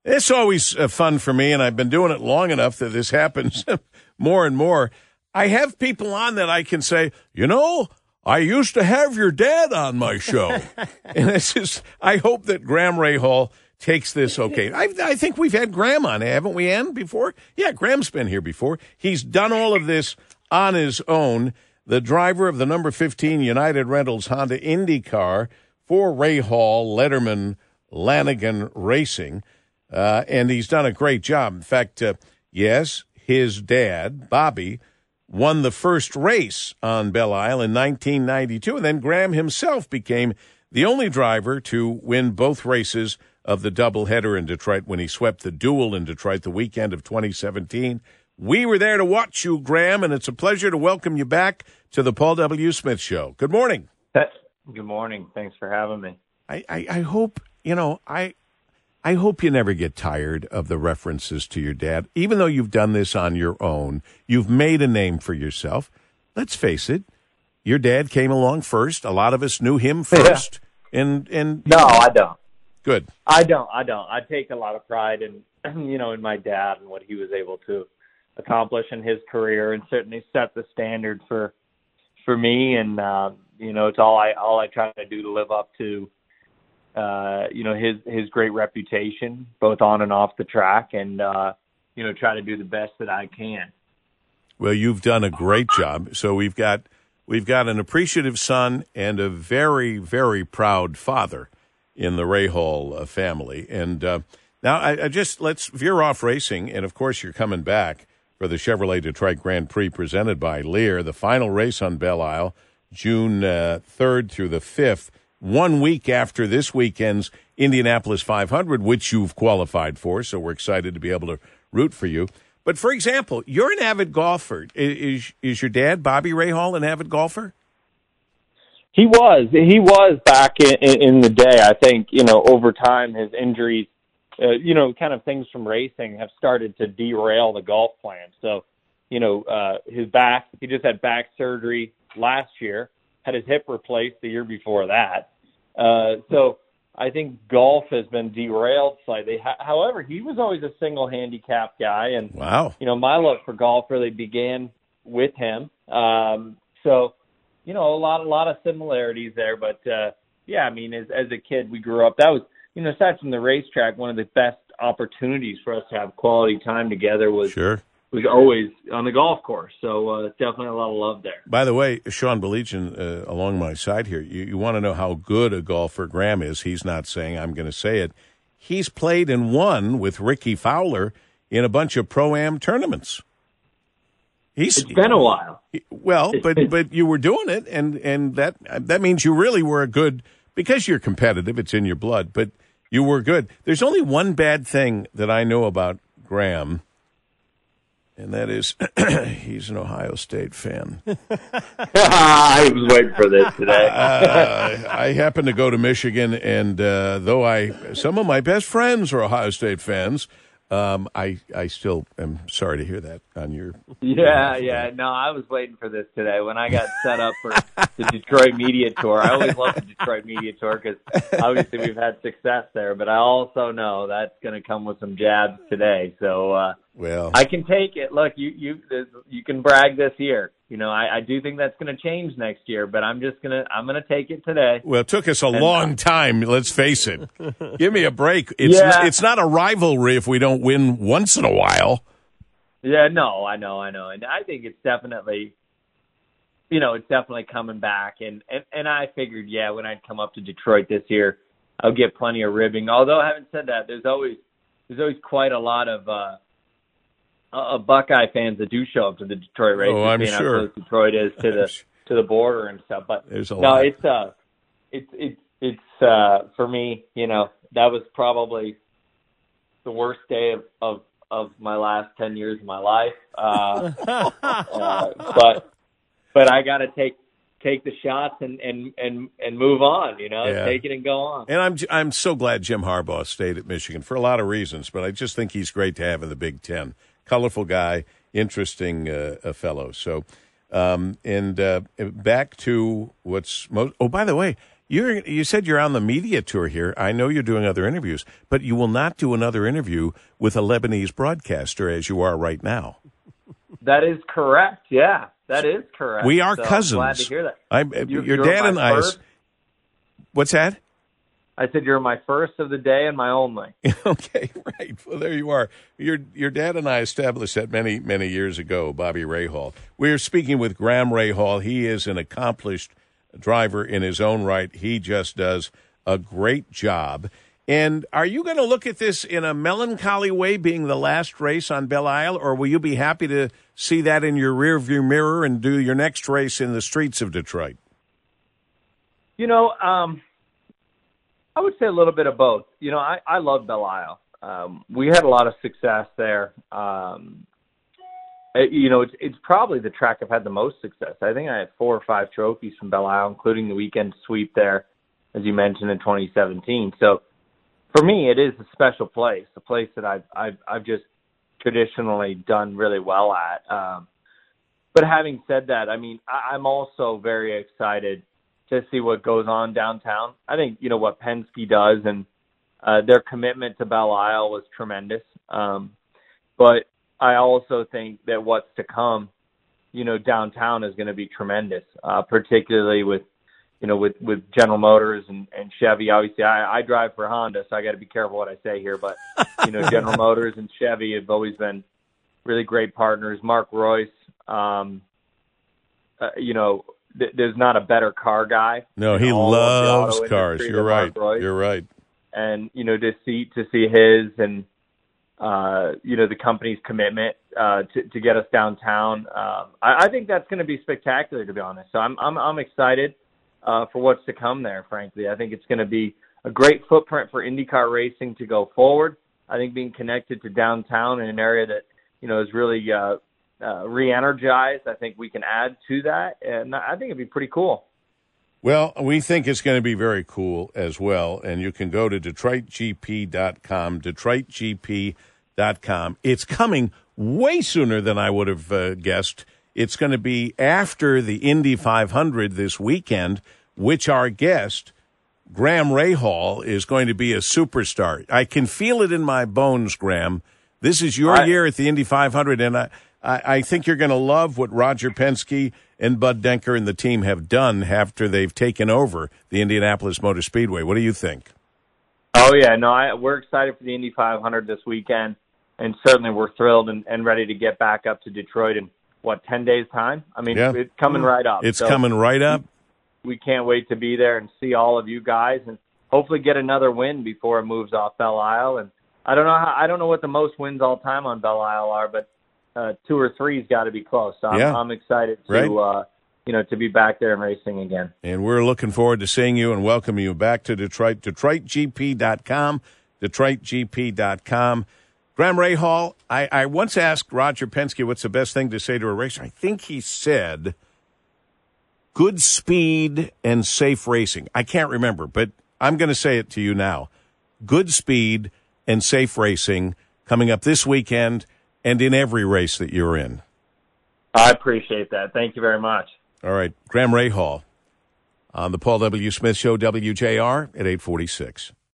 It's always fun for me, and I've been doing it long enough that this happens more and more. I have people on that I can say, I used to have your dad on my show. And it's just, I hope that Graham Rahal takes this okay. I think we've had Graham on, haven't we, Ann, before? Yeah, Graham's been here before. He's done all of this on his own. The driver of the number 15 United Rentals Honda Indy car for Rahal, Letterman, Lanigan Racing. And he's done a great job. In fact, yes, his dad, Bobby, won the first race on Belle Isle in 1992, and then Graham himself became the only driver to win both races of the doubleheader in Detroit when he swept the duel in Detroit the weekend of 2017. We were there to watch you, Graham, and it's a pleasure to welcome you back to the Paul W. Smith Show. Good morning. Good morning. Thanks for having me. I hope, I hope you never get tired of the references to your dad. Even though you've done this on your own, you've made a name for yourself. Let's face it, your dad came along first. A lot of us knew him first. Yeah. And no, I don't. Good. I don't. I take a lot of pride in, in my dad and what he was able to accomplish in his career, and certainly set the standard for me. And it's all I try to do to live up to. His great reputation, both on and off the track, and, try to do the best that I can. Well, you've done a great job. So we've got an appreciative son and a very, very proud father in the Rahal family. And now let's veer off racing. And, of course, you're coming back for the Chevrolet Detroit Grand Prix presented by Lear, the final race on Belle Isle, June 3rd through the 5th. 1 week after this weekend's Indianapolis 500, which you've qualified for, so we're excited to be able to root for you. But, for example, you're an avid golfer. Is your dad, Bobby Rahal, an avid golfer? He was back in the day. I think, over time, his injuries, kind of things from racing have started to derail the golf plan. So, his back, he just had back surgery last year. Had his hip replaced the year before that. So I think golf has been derailed slightly. However, he was always a single handicap guy. And, wow. My love for golf really began with him. So, a lot of similarities there. But, as a kid, we grew up. That was, aside from the racetrack, one of the best opportunities for us to have quality time together was Sure. was always on the golf course. So definitely a lot of love there. By the way, Sean Belegian, along my side here, you want to know how good a golfer Graham is. He's not saying, I'm going to say it. He's played and won with Ricky Fowler in a bunch of Pro-Am tournaments. It's been a while. Well, but you were doing it, and that means you really were a good, because you're competitive, it's in your blood, but you were good. There's only one bad thing that I know about Graham, and that is he's an Ohio State fan. I was waiting for this today. I happen to go to Michigan, and though some of my best friends are Ohio State fans, I still am sorry to hear that on your. Yeah. No, I was waiting for this today when I got set up for the Detroit Media Tour. I always love the Detroit Media Tour because obviously we've had success there, but I also know that's going to come with some jabs today. So, well, I can take it. Look, you can brag this year. I do think that's going to change next year, but I'm going to take it today. Well, it took us a long time. Let's face it. Give me a break. It's not a rivalry if we don't win once in a while. Yeah, no, I know. And I think it's definitely, it's definitely coming back. And I figured, when I'd come up to Detroit this year, I'll get plenty of ribbing. Although, having said that, there's always quite a lot of Buckeye fans that do show up to the Detroit races. Oh, I'm seeing sure. how close Detroit is to the border and stuff. But there's a lot. It's for me, that was probably the worst day of my last 10 years of my life. But I got to take the shots and move on, take it and go on. And I'm so glad Jim Harbaugh stayed at Michigan for a lot of reasons, but I just think he's great to have in the Big Ten. Colorful guy, interesting fellow. So, back to what's most. Oh, by the way, You said you're on the media tour here. I know you're doing other interviews, but you will not do another interview with a Lebanese broadcaster as you are right now. That is correct. Yeah, that is correct. We are so cousins. I'm glad to hear that. Your dad and I. What's that? I said you're my first of the day and my only. Okay, right. Well, there you are. Your dad and I established that many, many years ago, Bobby Rahal. We're speaking with Graham Rahal. He is an accomplished driver in his own right. He just does a great job. And are you going to look at this in a melancholy way, being the last race on Belle Isle, or will you be happy to see that in your rearview mirror and do your next race in the streets of Detroit? You know, I would say a little bit of both. You know, I love Belle Isle. We had a lot of success there. You know, it's probably the track I've had the most success. I think I had 4 or 5 trophies from Belle Isle, including the weekend sweep there, as you mentioned, in 2017. So for me, it is a special place, a place that I've just traditionally done really well at. But having said that, I mean, I'm also very excited to see what goes on downtown. I think, you know, what Penske does and their commitment to Belle Isle was tremendous. But I also think that what's to come, you know, downtown is going to be tremendous, particularly with General Motors and Chevy. Obviously, I drive for Honda, so I got to be careful what I say here. But, you know, General Motors and Chevy have always been really great partners. Mark Royce, you know, there's not a better car guy. No, he loves cars. You're right. You're right. And, you know, to see his and, you know, the company's commitment to get us downtown. I think that's going to be spectacular, to be honest. So I'm excited for what's to come there, frankly. I think it's going to be a great footprint for IndyCar racing to go forward. I think being connected to downtown in an area that, you know, is really re-energized, I think we can add to that. And I think it'd be pretty cool. Well, we think it's going to be very cool as well, and you can go to DetroitGP.com, DetroitGP.com. It's coming way sooner than I would have guessed. It's going to be after the Indy 500 this weekend, which our guest, Graham Rahal, is going to be a superstar. I can feel it in my bones, Graham. This is your year at the Indy 500, and I think you're going to love what Roger Penske and Bud Denker and the team have done after they've taken over the Indianapolis Motor Speedway. What do you think? Oh, yeah. No, we're excited for the Indy 500 this weekend, and certainly we're thrilled and ready to get back up to Detroit in, 10 days' time? I mean, yeah. It's coming right up. It's coming right up. We can't wait to be there and see all of you guys and hopefully get another win before it moves off Belle Isle. And I don't know what the most wins all time on Belle Isle are, but 2 or 3's got to be close. So I'm excited to to be back there and racing again. And we're looking forward to seeing you and welcoming you back to Detroit. DetroitGP.com, DetroitGP.com. Graham Rahal, I once asked Roger Penske what's the best thing to say to a racer. I think he said good speed and safe racing. I can't remember, but I'm going to say it to you now. Good speed and safe racing coming up this weekend and in every race that you're in. I appreciate that. Thank you very much. All right. Graham Rahal on the Paul W. Smith Show, WJR at 846.